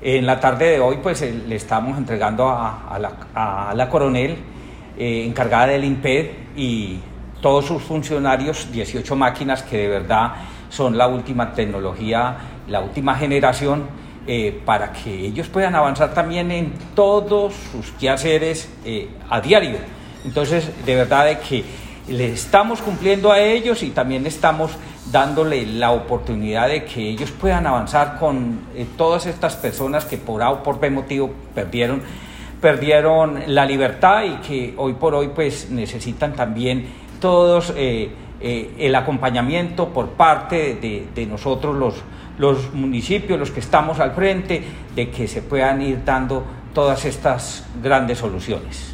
En la tarde de hoy pues le estamos entregando a la coronel encargada del INPED y todos sus funcionarios 18 máquinas que de verdad son la última tecnología, la última generación, para que ellos puedan avanzar también en todos sus quehaceres a diario. Entonces, de verdad de que le estamos cumpliendo a ellos y también estamos dándole la oportunidad de que ellos puedan avanzar con todas estas personas que por A o por B motivo perdieron la libertad y que hoy por hoy pues necesitan también todos el acompañamiento por parte de nosotros los municipios, los que estamos al frente, de que se puedan ir dando todas estas grandes soluciones.